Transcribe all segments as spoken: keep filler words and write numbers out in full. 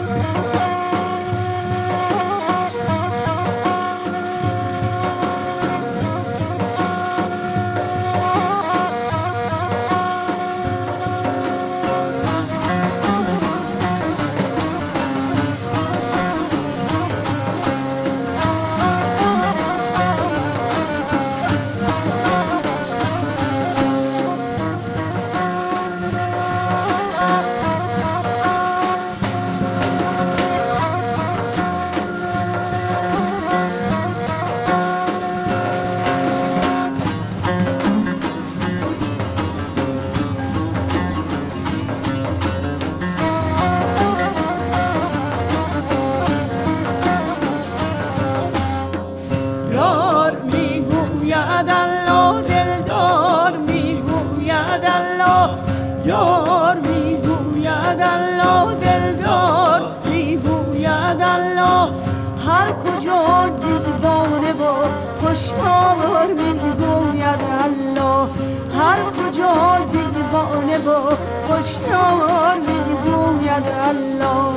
یار میگوید الله، دلدار میگوید الله. هر کجا دیوانه و هوشیار میگوید الله، هر کجا دیوانه و هوشیار میگوید الله.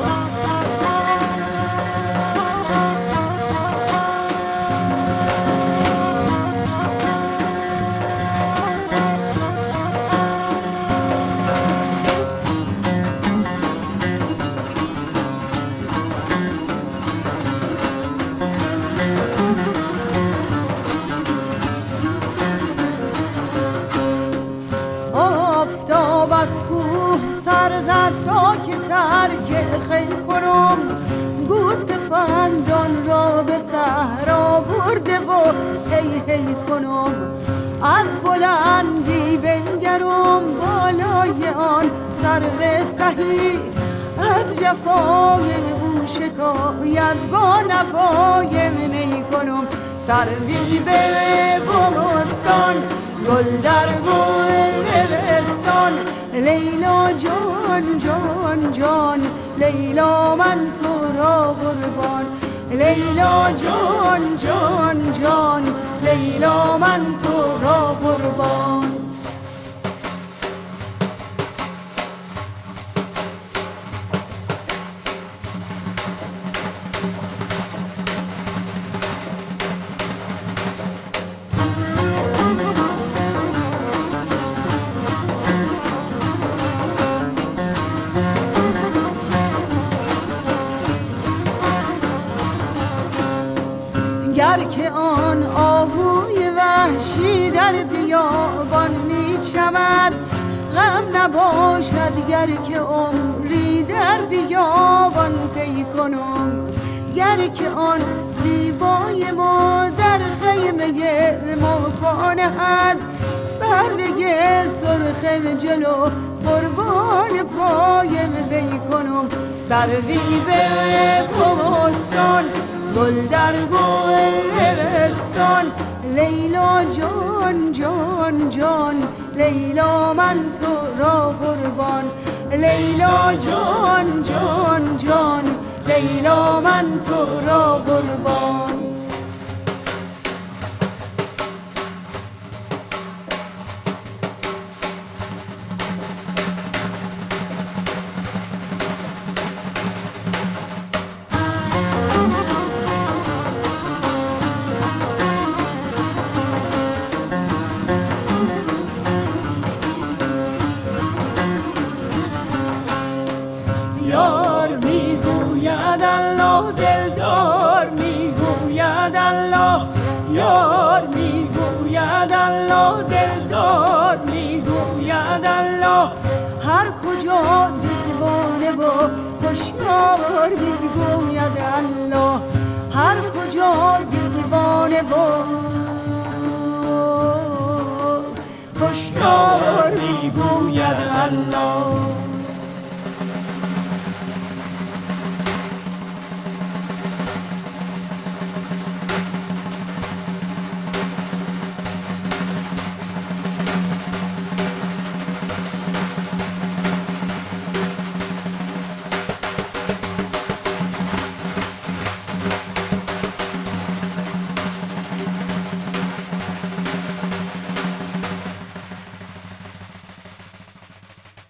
سرزد تا که ترک خیل کنم، گوسفندان را به صحرا برده و هی هی کنم. از بلندی بنگرم بالای آن سرو سهی، از جفای او شکایت با نوای نی کنم. سروی به بوستان، گل در گلستان، لیلا جان جان جان، لیلا من تو را قربان. لیلا جان جان جان، لیلا من تو را قربان. گر که آن آهوی وحشی در بیابان می چمد، غم نباشد گر که عمری در بیابان طی کنم. گر که آن زیبای ما در خیمه ما پا نهد، برنگ سرخ جلو قربان پای وی کنم. سروی به بوستان، گل در گلستان، لیلا جان جان جان، لیلا من تو را قربان. لیلا جان جان جان، لیلا من تو را قربان. یار میگوید الله، دلدار میگوید الله. یار میگوید الله، دلدار میگوید الله. هر کجا دیوانه و هوشیار میگوید الله، هر کجا دیوانه و هوشیار میگوید الله.